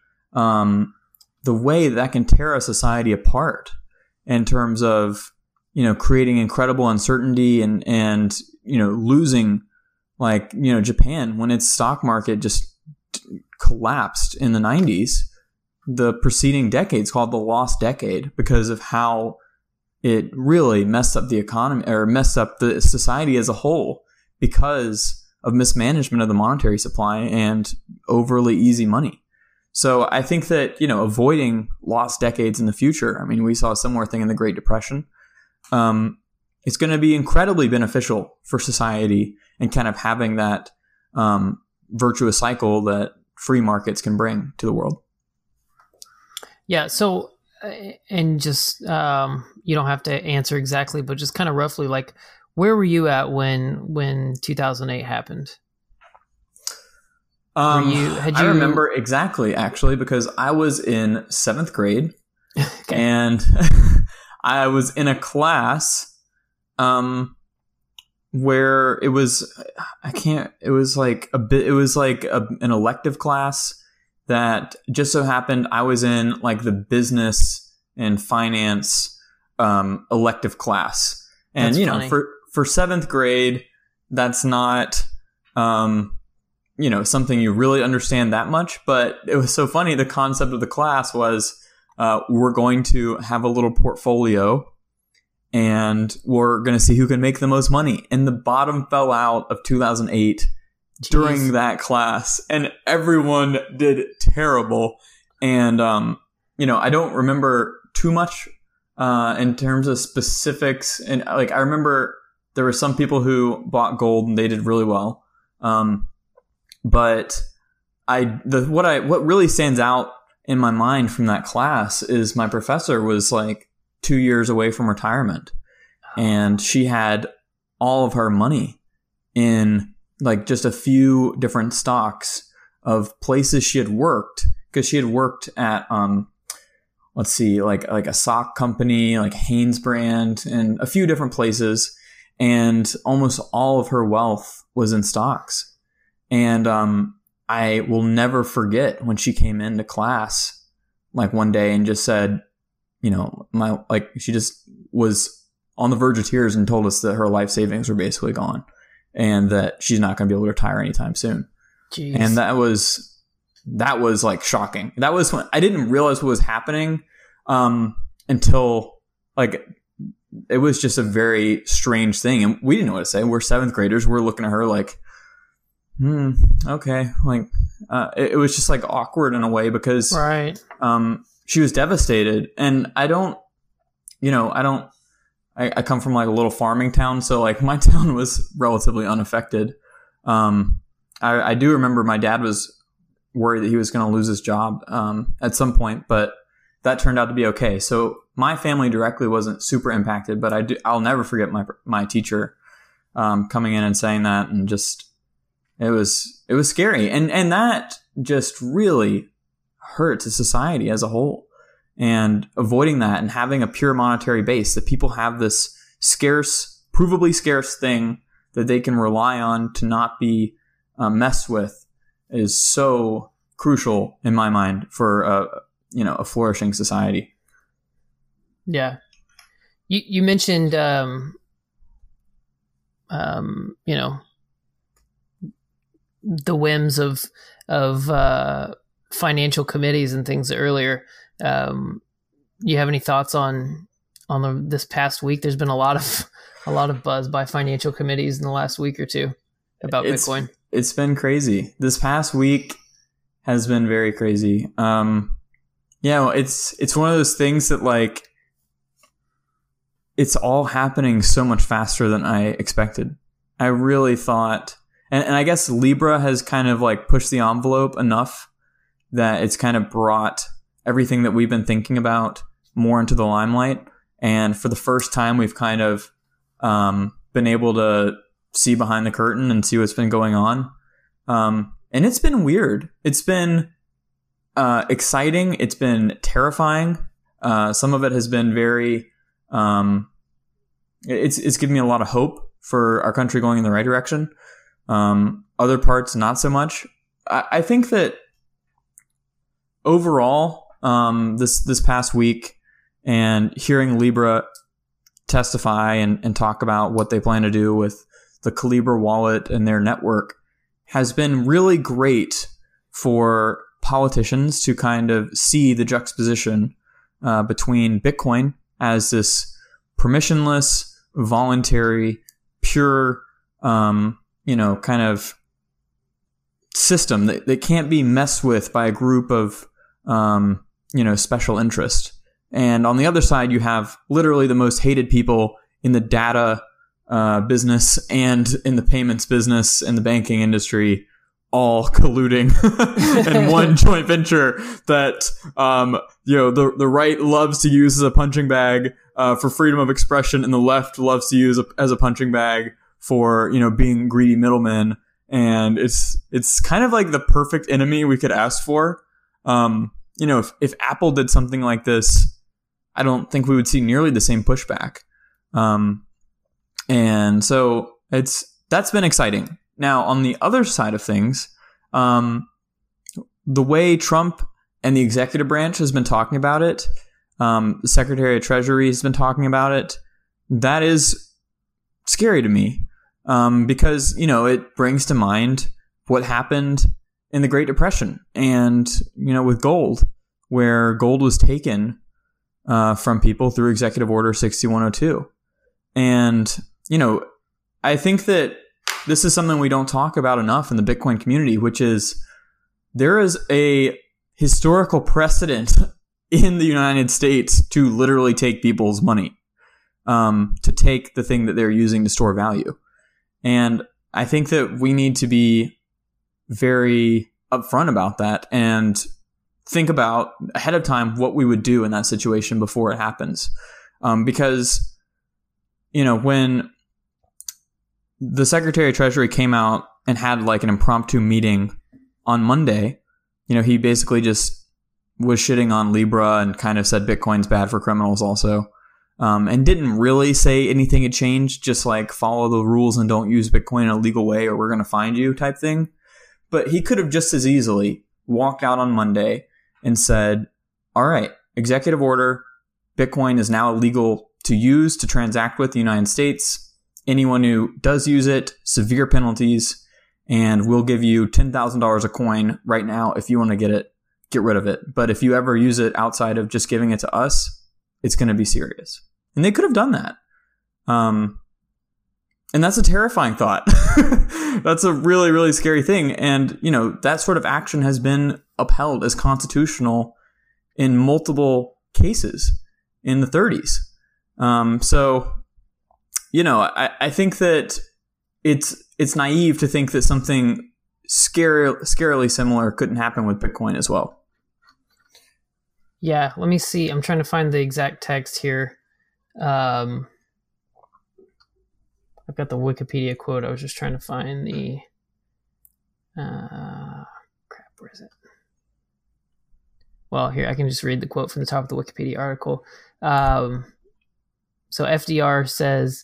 way that can tear a society apart in terms of, creating incredible uncertainty and losing, like, Japan, when its stock market just collapsed in the 90s, the preceding decade's called the lost decade, because of how it really messed up the economy, or messed up the society as a whole, because of mismanagement of the monetary supply and overly easy money. So I think that, avoiding lost decades in the future, I mean, we saw a similar thing in the Great Depression. It's going to be incredibly beneficial for society and kind of having that virtuous cycle that free markets can bring to the world. Yeah. So, and just, you don't have to answer exactly, but just kind of roughly, like, where were you at when 2008 happened? I remember exactly, actually, because I was in 7th grade Okay. and I was in a class where it was an elective class that just so happened I was in like the business and finance elective class. And, That's funny. for 7th grade, that's not, something you really understand that much. But it was so funny. The concept of the class was we're going to have a little portfolio and we're going to see who can make the most money. And the bottom fell out of 2008 during that class, and everyone did terrible. And, I don't remember too much in terms of specifics. And like, I remember there were some people who bought gold and they did really well. But what really stands out in my mind from that class is my professor was like 2 years away from retirement, and she had all of her money in like just a few different stocks of places she had worked, because she had worked at like a sock company like Hanesbrand and a few different places, and almost all of her wealth was in stocks. And I will never forget when she came into class like one day and just said, she just was on the verge of tears and told us that her life savings were basically gone and that she's not going to be able to retire anytime soon. Jeez. And that was like shocking. That was when I didn't realize what was happening until like it was just a very strange thing. And we didn't know what to say. We're 7th graders. We're looking at her like, okay. Like, it was just like awkward in a way because, Right. She was devastated. And I come from like a little farming town. So like my town was relatively unaffected. I do remember my dad was worried that he was going to lose his job, at some point, but that turned out to be okay. So my family directly wasn't super impacted, but I'll never forget my teacher, coming in and saying that, and just, it was scary. And that just really hurt to society as a whole. And avoiding that and having a pure monetary base, that people have this provably scarce thing that they can rely on to not be messed with, is so crucial in my mind for a flourishing society. Yeah. You mentioned, the whims of financial committees and things earlier. You have any thoughts on this past week? There's been a lot of buzz by financial committees in the last week or two about Bitcoin. It's been crazy. This past week has been very crazy. It's one of those things that like, it's all happening so much faster than I expected. I really thought, and I guess Libra has kind of like pushed the envelope enough that it's kind of brought everything that we've been thinking about more into the limelight. And for the first time, we've kind of been able to see behind the curtain and see what's been going on. And it's been weird. It's been exciting. It's been terrifying. Some of it has been very, it's given me a lot of hope for our country going in the right direction. Other parts, not so much. I think that overall, this past week, and hearing Libra testify and talk about what they plan to do with the Calibra wallet and their network has been really great for politicians to kind of see the juxtaposition between Bitcoin as this permissionless, voluntary, pure kind of system that can't be messed with by a group of, special interest. And on the other side, you have literally the most hated people in the data business and in the payments business and the banking industry, all colluding in one joint venture that, the right loves to use as a punching bag for freedom of expression, and the left loves to use as a punching bag for, being greedy middlemen. And it's kind of like the perfect enemy we could ask for. If Apple did something like this, I don't think we would see nearly the same pushback. And so that's been exciting. Now, on the other side of things, the way Trump and the executive branch has been talking about it, the Secretary of Treasury has been talking about it, that is scary to me, because, it brings to mind what happened in the Great Depression and, with gold, where gold was taken from people through Executive Order 6102. And, I think that this is something we don't talk about enough in the Bitcoin community, which is there is a historical precedent in the United States to literally take people's money, to take the thing that they're using to store value. And I think that we need to be very upfront about that and think about ahead of time what we would do in that situation before it happens. Because, when the Secretary of Treasury came out and had like an impromptu meeting on Monday, he basically just was shitting on Libra and kind of said Bitcoin's bad for criminals also. And didn't really say anything had changed, just like follow the rules and don't use Bitcoin in a legal way or we're going to find you type thing. But he could have just as easily walked out on Monday and said, all right, executive order, Bitcoin is now illegal to use, to transact with the United States. Anyone who does use it, severe penalties, and we'll give you $10,000 a coin right now if you want to get rid of it. But if you ever use it outside of just giving it to us, it's going to be serious. And they could have done that. And that's a terrifying thought. That's a really, really scary thing. And, that sort of action has been upheld as constitutional in multiple cases in the 30s. I think that it's naive to think that something scarily similar couldn't happen with Bitcoin as well. Yeah, let me see. I'm trying to find the exact text here. I've got the Wikipedia quote. I was just trying to find the where is it? Well, here, I can just read the quote from the top of the Wikipedia article. So FDR says,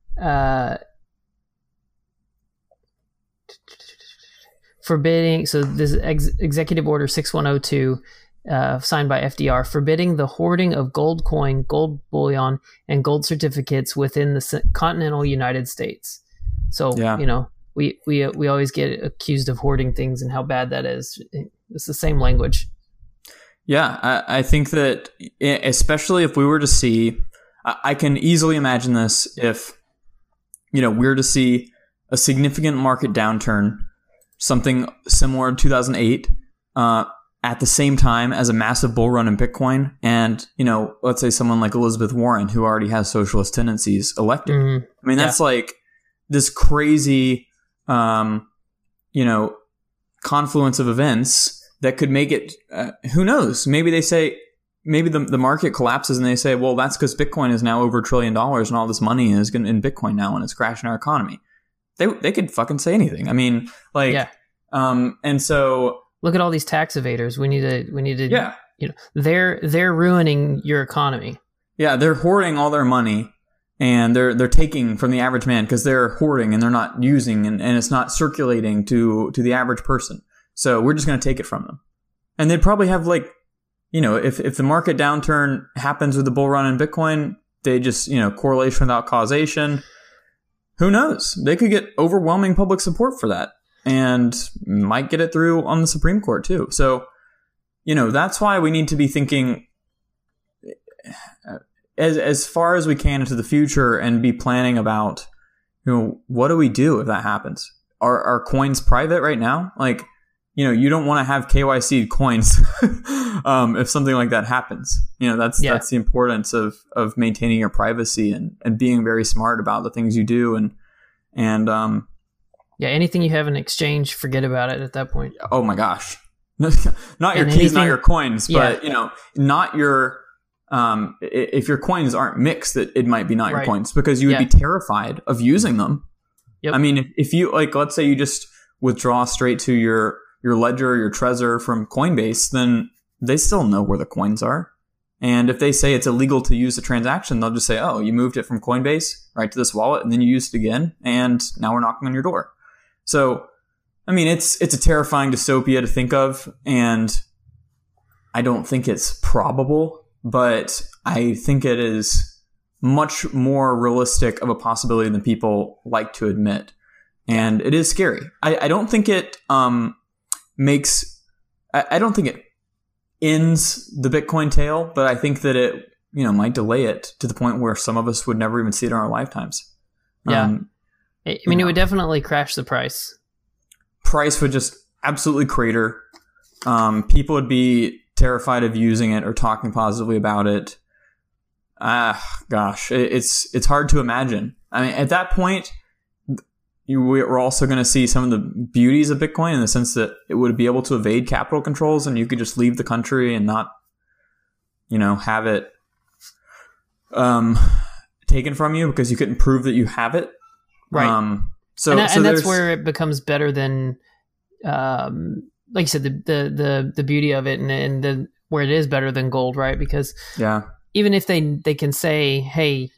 forbidding, so this Executive Order 6102, signed by FDR, forbidding the hoarding of gold coin, gold bullion, and gold certificates within the continental United States. So, yeah. We always get accused of hoarding things and how bad that is. It's the same language. Yeah, I think that especially if we were to see, I can easily imagine this if, we're to see a significant market downturn, something similar to 2008, at the same time as a massive bull run in Bitcoin. And, let's say someone like Elizabeth Warren, who already has socialist tendencies, elected. Mm-hmm. I mean, that's like this crazy, confluence of events that could make it, who knows? Maybe they say, maybe the market collapses and they say, well, that's because Bitcoin is now over $1 trillion and all this money is in Bitcoin now and it's crashing our economy. They could fucking say anything. I mean, and so look at all these tax evaders. We need to, they're ruining your economy. Yeah. They're hoarding all their money and they're taking from the average man because they're hoarding and they're not using and it's not circulating to the average person. So we're just going to take it from them. And they probably have if the market downturn happens with the bull run in Bitcoin, they just, correlation without causation. Who knows? They could get overwhelming public support for that and might get it through on the Supreme Court too. So, that's why we need to be thinking as far as we can into the future and be planning about, what do we do if that happens? are coins private right now? Like, you don't want to have KYC coins if something like that happens. That's the importance of maintaining your privacy and being very smart about the things you do and anything you have in exchange, forget about it at that point. Oh my gosh. Not your keys, not your coins, but not your if your coins aren't mixed, it might be not your coins, because you would be terrified of using them. Yep. I mean, if you let's say you just withdraw straight to your Ledger or your Trezor from Coinbase, then they still know where the coins are. And if they say it's illegal to use the transaction, they'll just say, oh, you moved it from Coinbase right to this wallet, and then you used it again, and now we're knocking on your door. So, I mean, it's a terrifying dystopia to think of, and I don't think it's probable, but I think it is much more realistic of a possibility than people like to admit. And it is scary. I don't think it I don't think it ends the Bitcoin tale, but I think that it, might delay it to the point where some of us would never even see it in our lifetimes. Yeah. I mean, it would definitely crash the price. Price would just absolutely crater. People would be terrified of using it or talking positively about it. Gosh, it's hard to imagine. I mean, at that point, we're also going to see some of the beauties of Bitcoin in the sense that it would be able to evade capital controls, and you could just leave the country and not, have it taken from you because you couldn't prove that you have it. Right. So that's where it becomes better than, like you said, the beauty of it, and where it is better than gold, right? Because even if they can say, hey,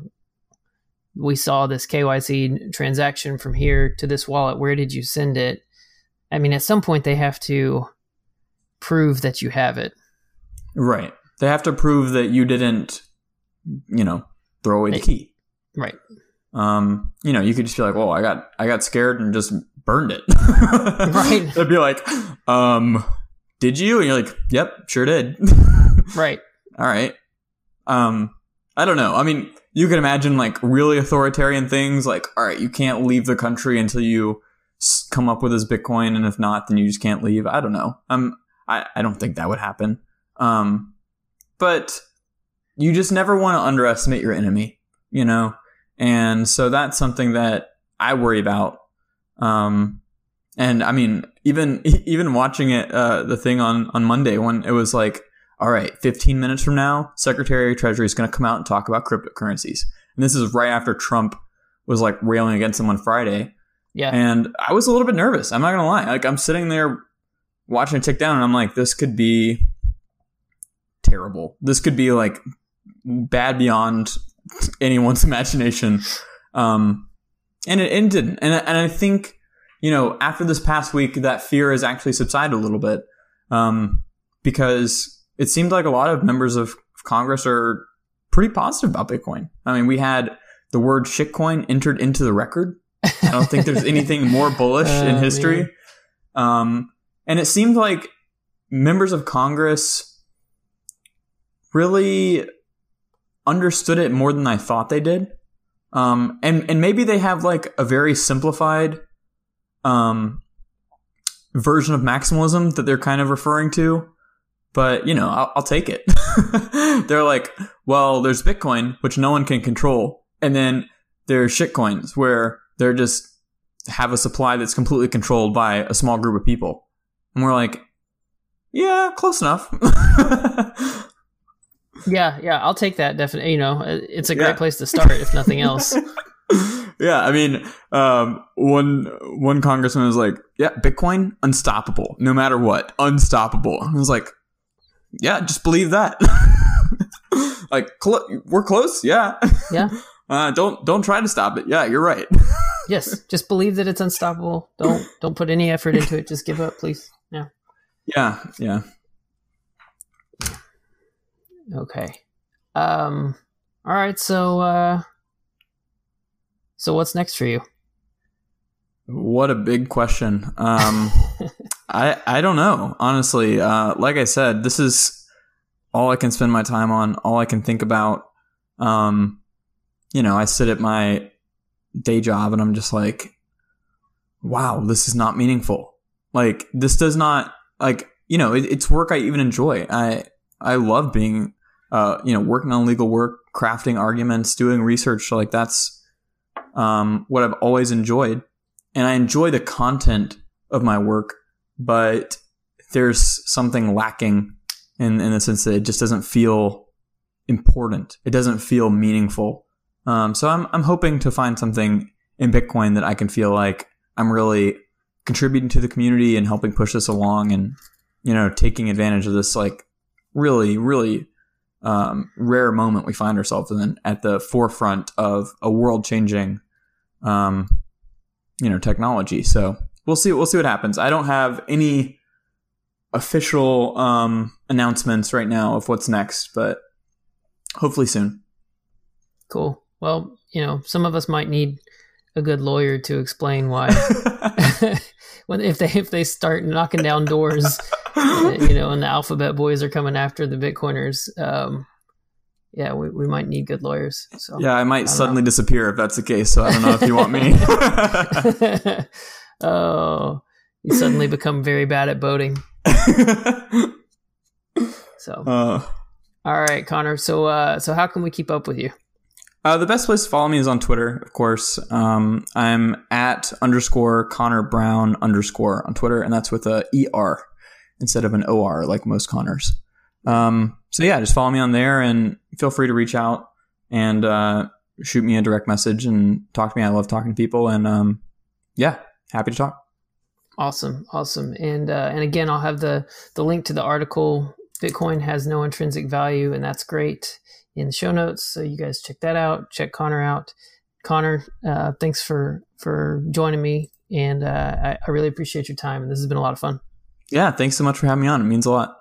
we saw this KYC transaction from here to this wallet, where did you send it? I mean, at some point they have to prove that you have it. Right. They have to prove that you didn't, throw away the key. Right. You could just be like, well, I got scared and just burned it. Right. They'd be like, did you? And you're like, yep, sure did. Right. All right. I don't know. I mean, you can imagine like really authoritarian things like, all right, you can't leave the country until you come up with this Bitcoin. And if not, then you just can't leave. I don't know. I don't think that would happen. But you just never want to underestimate your enemy, And so that's something that I worry about. And I mean, even watching it, the thing on Monday when it was like, all right, 15 minutes from now, Secretary of Treasury is going to come out and talk about cryptocurrencies. And this is right after Trump was like railing against them on Friday. Yeah. And I was a little bit nervous. I'm not going to lie. Like I'm sitting there watching it tick down and I'm like, this could be terrible. This could be like bad beyond anyone's imagination. And it didn't. And I think, after this past week, that fear has actually subsided a little bit. Because it seemed like a lot of members of Congress are pretty positive about Bitcoin. I mean, we had the word shitcoin entered into the record. I don't think there's anything more bullish in history. And it seemed like members of Congress really understood it more than I thought they did. And maybe they have like a very simplified version of maximalism that they're kind of referring to. But, I'll take it. They're like, well, there's Bitcoin, which no one can control. And then there's shitcoins where they're just have a supply that's completely controlled by a small group of people. And we're like, yeah, close enough. Yeah, I'll take that. Definitely. It's a great place to start, if nothing else. Yeah, I mean, one congressman was like, yeah, Bitcoin, unstoppable, no matter what, unstoppable. I was like, yeah, just believe that. Like, we're close. Yeah. Yeah. Don't try to stop it. Yeah, you're right. Yes. Just believe that it's unstoppable. Don't put any effort into it. Just give up, please. Yeah. Yeah. Yeah. Okay. All right. So what's next for you? What a big question. I don't know, honestly. Like I said, this is all I can spend my time on, all I can think about. I sit at my day job and I'm just like, wow, this is not meaningful. Like, this does not, like, it's work I even enjoy. I love being, working on legal work, crafting arguments, doing research. Like, that's what I've always enjoyed. And I enjoy the content of my work, but there's something lacking in the sense that it just doesn't feel important. It doesn't feel meaningful. So I'm hoping to find something in Bitcoin that I can feel like I'm really contributing to the community and helping push this along, and taking advantage of this like really, really rare moment we find ourselves in at the forefront of a world-changing technology. So we'll see what happens. I don't have any official announcements right now of what's next, but hopefully soon. Cool. Well, some of us might need a good lawyer to explain why if they start knocking down doors, and the alphabet boys are coming after the Bitcoiners. We might need good lawyers. So yeah, I might suddenly disappear if that's the case. So I don't know if you want me. Oh, you suddenly become very bad at boating. So, all right, Connor. So how can we keep up with you? The best place to follow me is on Twitter, of course. I'm at _Connor Brown _ on Twitter, and that's with a ER instead of an OR like most Connors. So yeah, just follow me on there and feel free to reach out and shoot me a direct message and talk to me. I love talking to people, and happy to talk. Awesome. And again, I'll have the link to the article, Bitcoin Has No Intrinsic Value, and that's great, in the show notes. So you guys check that out. Check Connor out. Connor, thanks for joining me, and I really appreciate your time, and this has been a lot of fun. Yeah, thanks so much for having me on. It means a lot.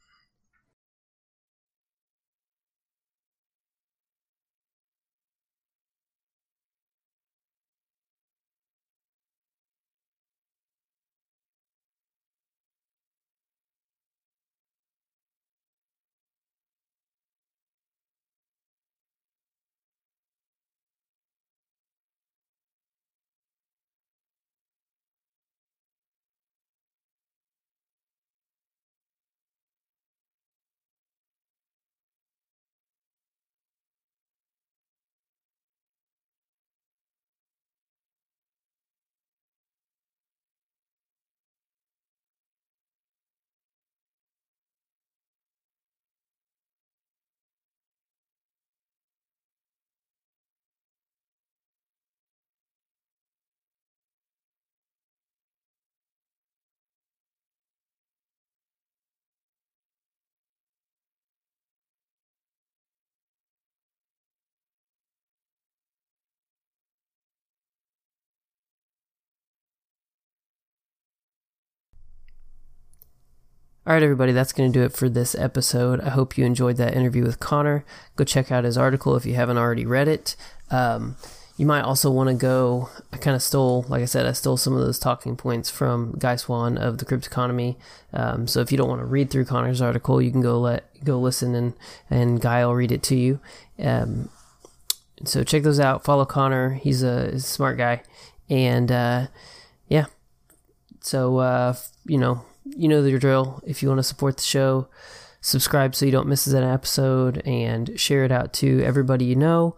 All right, everybody, that's going to do it for this episode. I hope you enjoyed that interview with Connor. Go check out his article if you haven't already read it. You might also want to go, I stole some of those talking points from Guy Swan of the Cryptoconomy. So if you don't want to read through Connor's article, you can go listen and Guy will read it to you. So check those out. Follow Connor. He's a smart guy. And so, you know the drill. If you want to support the show, subscribe so you don't miss an episode, and share it out to everybody you know.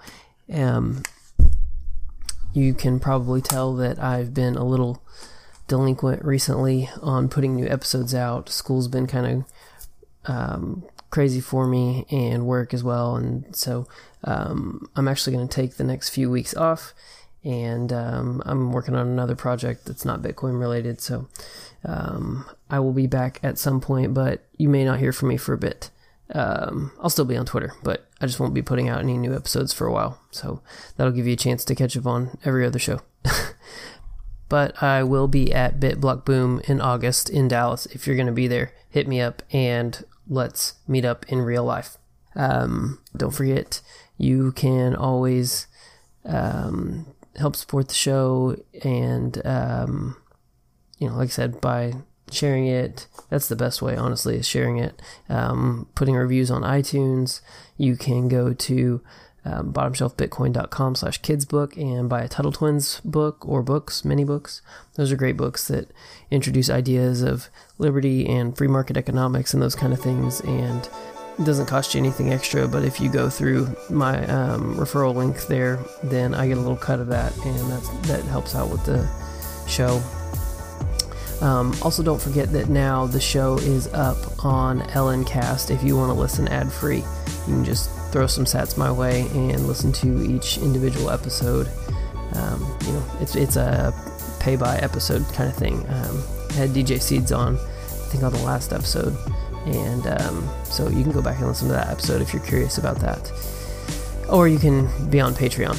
You can probably tell that I've been a little delinquent recently on putting new episodes out. School's been kind of crazy for me, and work as well, and so I'm actually going to take the next few weeks off, and I'm working on another project that's not Bitcoin related, so I will be back at some point, but you may not hear from me for a bit. I'll still be on Twitter, but I just won't be putting out any new episodes for a while, so that'll give you a chance to catch up on every other show. But I will be at BitBlock Boom in August in Dallas. If you're going to be there, hit me up and let's meet up in real life. Don't forget, you can always help support the show, and like I said, by sharing it. That's the best way, honestly, is sharing it. Putting reviews on iTunes. You can go to bottomshelfbitcoin.com/kidsbook, and buy a Tuttle Twins book or books, mini books. Those are great books that introduce ideas of liberty and free market economics and those kind of things, and it doesn't cost you anything extra, but if you go through my referral link there, then I get a little cut of that, and that helps out with the show. Also, don't forget that now the show is up on LNcast. If you want to listen ad-free, you can just throw some sats my way and listen to each individual episode. It's a pay-by-episode kind of thing. I had DJ Seeds on, I think, on the last episode, and so you can go back and listen to that episode if you're curious about that. Or you can be on Patreon.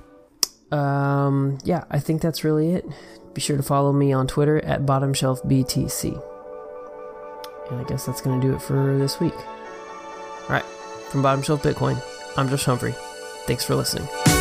I think that's really it. Be sure to follow me on Twitter at BottomShelfBTC. And I guess that's going to do it for this week. All right, from Bottom Shelf Bitcoin, I'm Josh Humphrey. Thanks for listening.